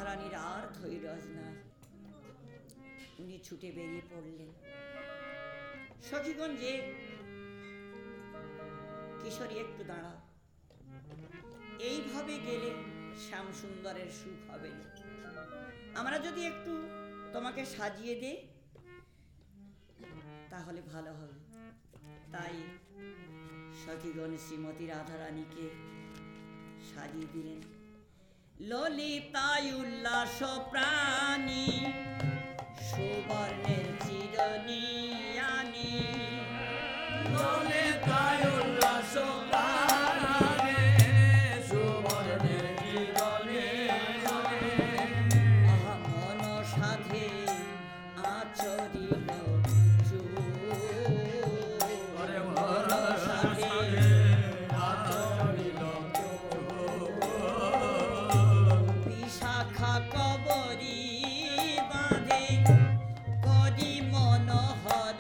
রানীর আর ধৈর্য নাই, উনি ছুটে বেরিয়ে পড়লেন। সখীগণ যে কিশোরী একটু দাঁড়া, এইভাবে গেলে শ্যাম সুন্দরের সুখ হবে না, আমরা যদি একটু তোমাকে সাজিয়ে দে তাহলে ভালো হবে। তাই সখীগণ শ্রীমতী রাধারানীকে সাজিয়ে দিলেন। ললিতায় উল্লাস প্রাণী সুবর্ণের চিরনি আনি, ললিতায় উল্লাস প্রাণী সুবর্ণের চিরনি আনি, মন সাধে আচরিল চুপ, মন সাধে আচরিল বিশাখা কবরী বাঁধে করি মনোহর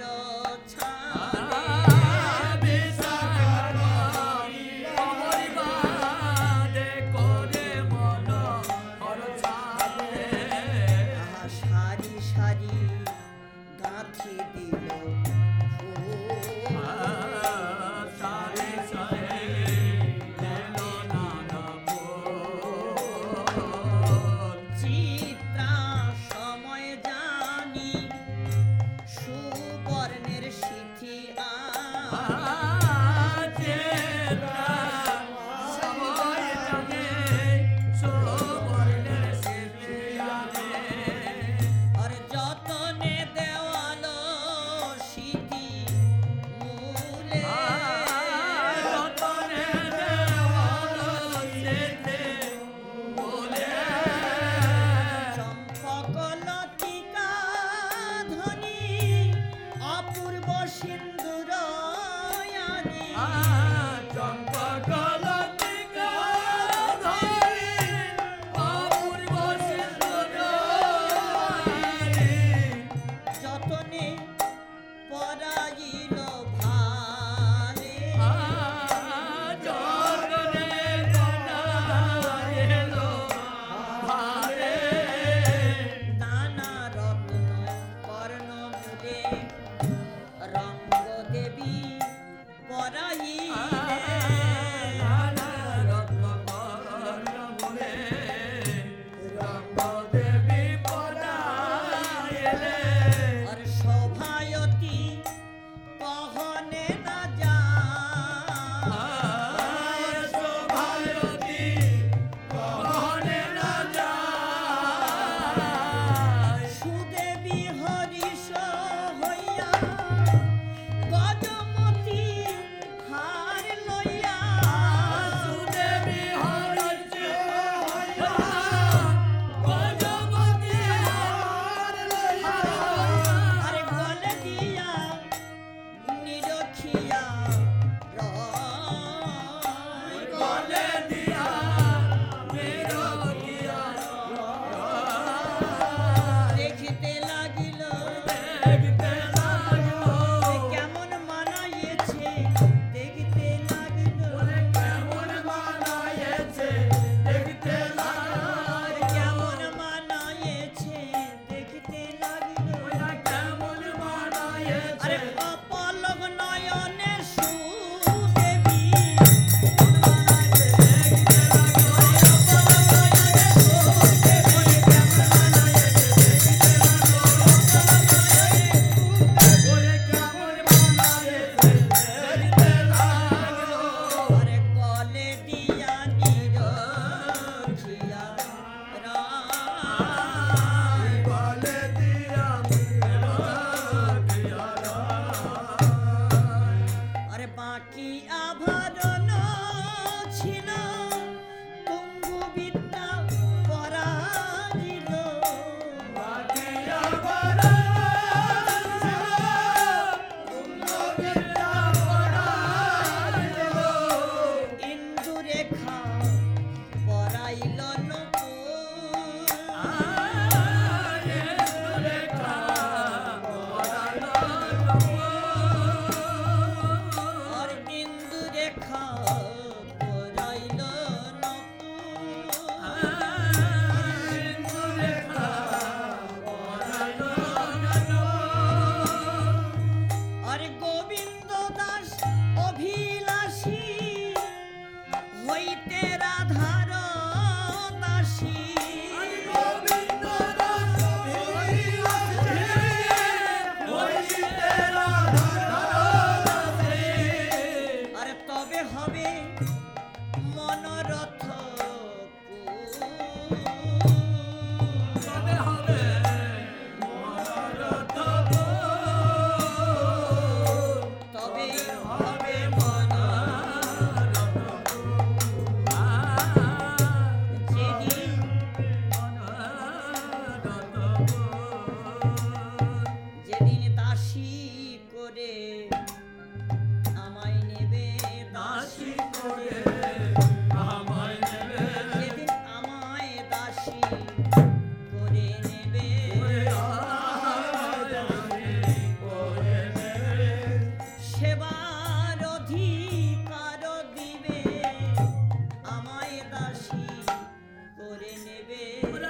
দিবে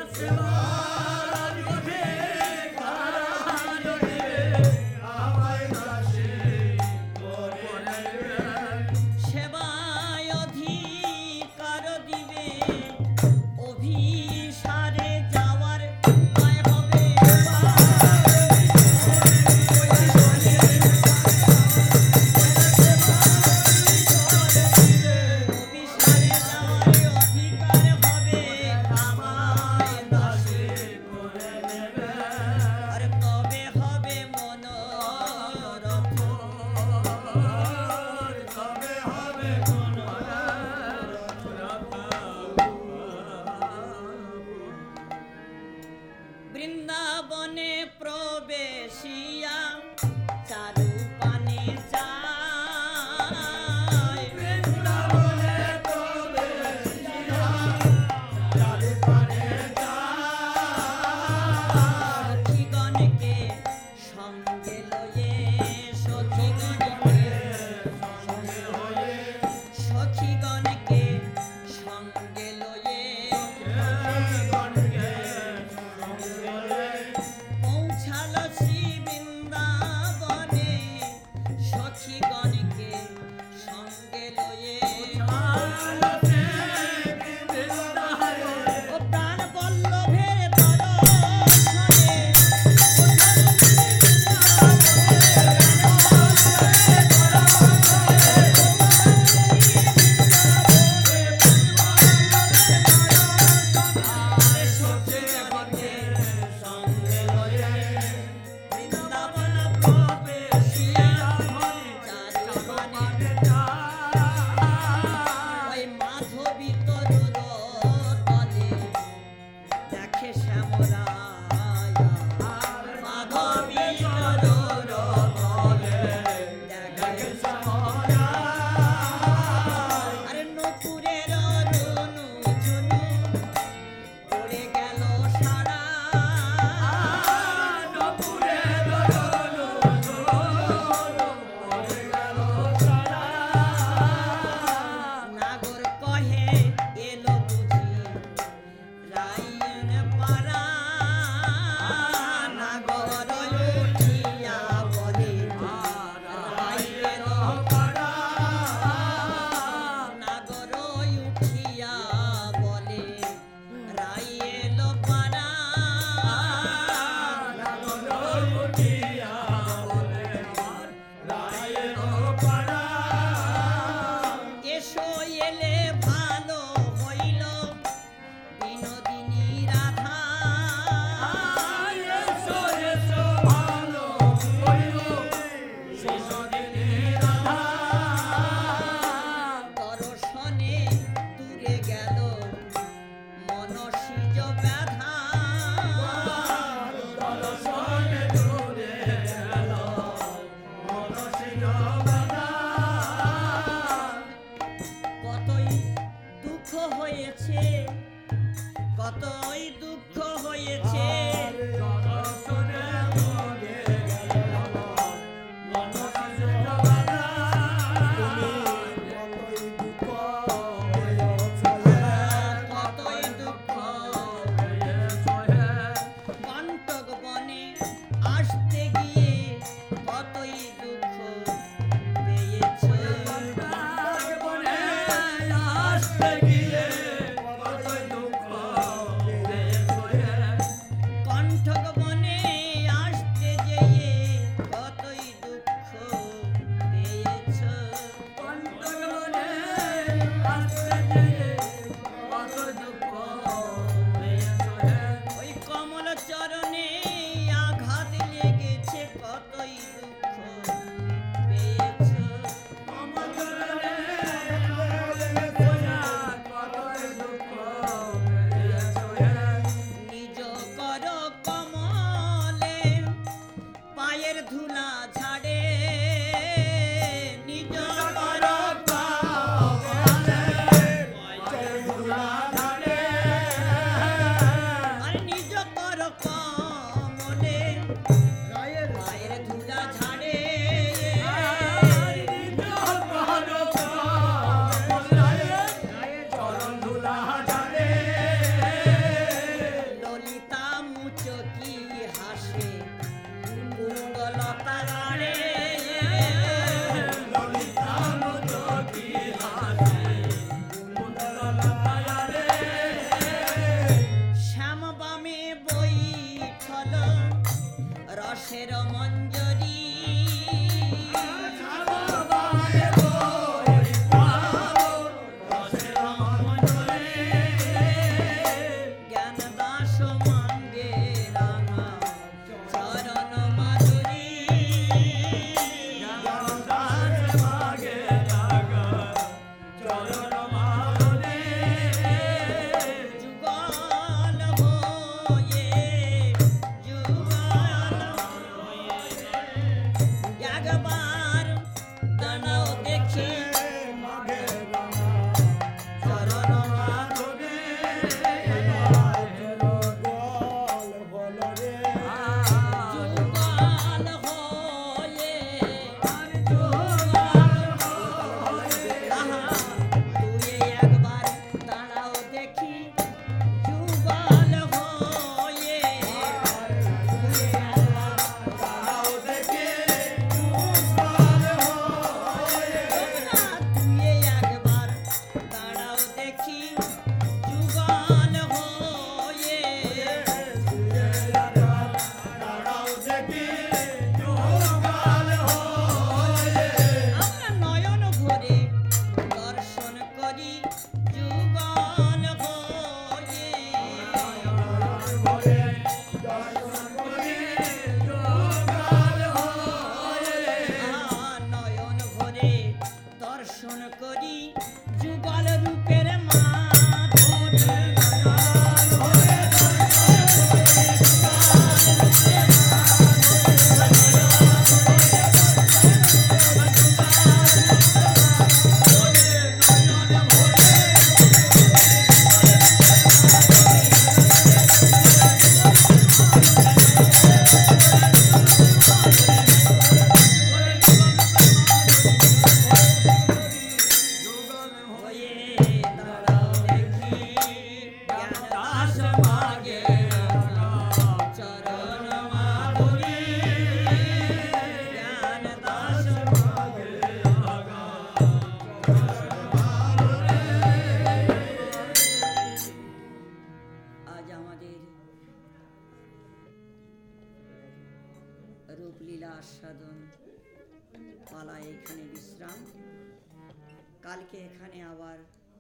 সেবায় অধিকার দিবে অভিসারে যাওয়ার উপায় হবে অভিসারে যাওয়ার অধিকার হবে আমায় দাসী আর তবে হবে মনোরথ বৃন্দাবনে প্রবেশিয়া চারু পানে যায় সখীগণকে সঙ্গে লয়ে সখীগণকে সঙ্গে লয়ে পৌঁছাল শ্রী বৃন্দাবনে সখীগণকে সঙ্গে লয়ে ও প্রাণ বল্লভের দর্শনে সখীগণকে সঙ্গে লয়ে বৃন্দাবন প্রবেশিয়া চারু পানে ওই মাধবী তরুর তলে দেখে শ্যামরায় মাধবী তরুর তলে দেখে আরে নপুরের রুনু ঝুনু পড়ে গেল সারা নাগর কহে এলো বুঝি রাইন পারা নাগর উঠিয়া বলে রাইন পারা নাগর উঠিয়া বলে রাইন পারা এসো এলে ভালো হইল বিনোদিনী রাধা দর্শনে দূরে গেল মনসিজ ব্যথা কতই দুঃখ হয়েছে কতই দুঃখ হয়েছে কতই দুঃখ কণ্টক বনে আসতে গিয়ে কতই দুঃখ পেয়েছে কণ্ঠক বনে লাগে চরণ মাধুরী জ্ঞান দাস মাগে আগা আজ আমাদের রূপলীলা আস্বাদন পালা এখানে বিশ্রাম। কালকে এখানে আবার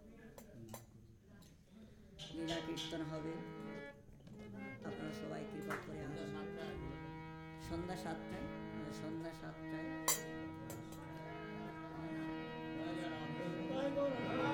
লীলা কীর্তন হবে। আপনারা সবাই কৃপা করে আসুন। সন্ধ্যা 7টায়, সন্ধ্যা 7টায়।